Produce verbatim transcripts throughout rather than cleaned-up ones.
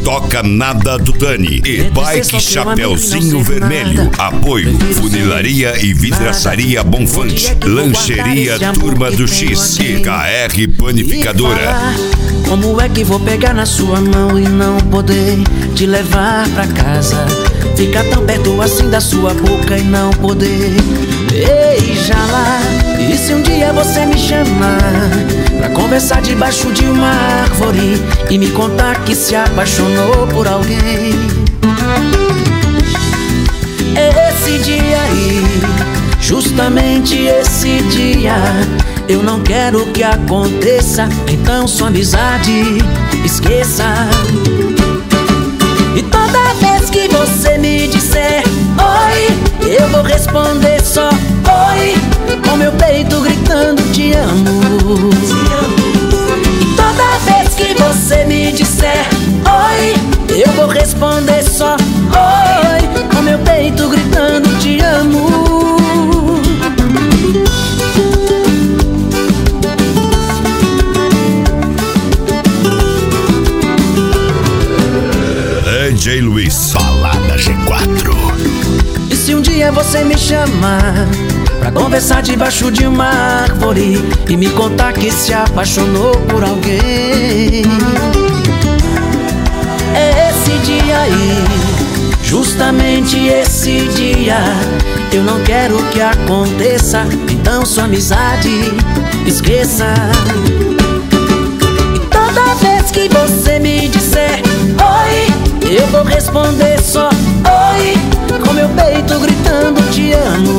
Toca Nada do Dani e Bike Chapeuzinho Vermelho. Apoio Funilaria e Vidraçaria Bonfante, Lancheria Turma do X e K R Panificadora. Como é que vou pegar na sua mão e não poder te levar pra casa? Ficar tão perto assim da sua boca e não poder beijá-la. E se um dia você me chamar pra conversar debaixo de uma árvore e me contar que se apaixonou por alguém? Esse dia aí, justamente esse dia, eu não quero que aconteça, então sua amizade esqueça. E toda vez que você me disser oi, eu vou responder só oi, com meu peito gritando te amo. E toda vez que você me disser oi, eu vou responder só oi, com meu peito gritando te amo. D J Luiz, Balada G quatro. E se um dia você me chamar pra conversar debaixo de uma árvore e me contar que se apaixonou por alguém? É esse dia aí, justamente esse dia, eu não quero que aconteça, então sua amizade esqueça. E toda vez que você me disser oi, eu vou responder só oi, com meu peito gritando te amo.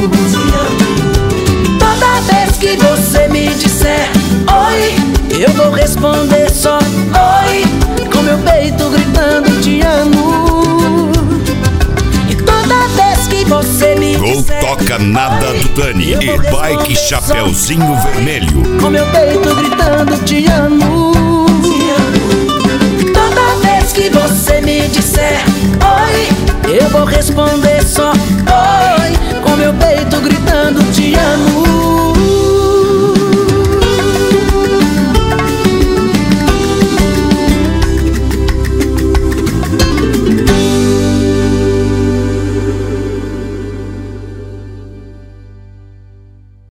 E toda vez que você me disser oi, eu vou responder só oi, com meu peito gritando te amo. E toda vez que você me Gol disser Toca Nada do Dani e Bike Chapeuzinho Vermelho. com meu peito gritando te amo. Que você me disser oi, eu vou responder